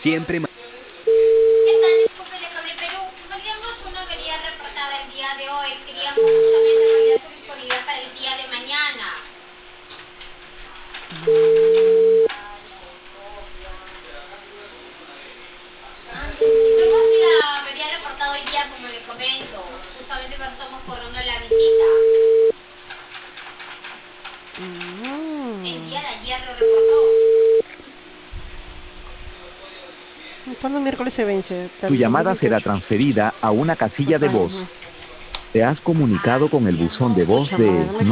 Siempre... Están, disculpe, le Cable Perú. Teníamos una avería reportada el día de hoy. Queríamos justamente validar su disponibilidad para el día de mañana. Tuvimos la avería reportada hoy día, como le comento. Justamente cuando estamos cobrando la visita. El día de ayer lo reportó. ¿Cuándo miércoles se vence? Tu Del llamada será 2028. transferida a una casilla de voz. Te has comunicado con el buzón de voz Pucha de madre,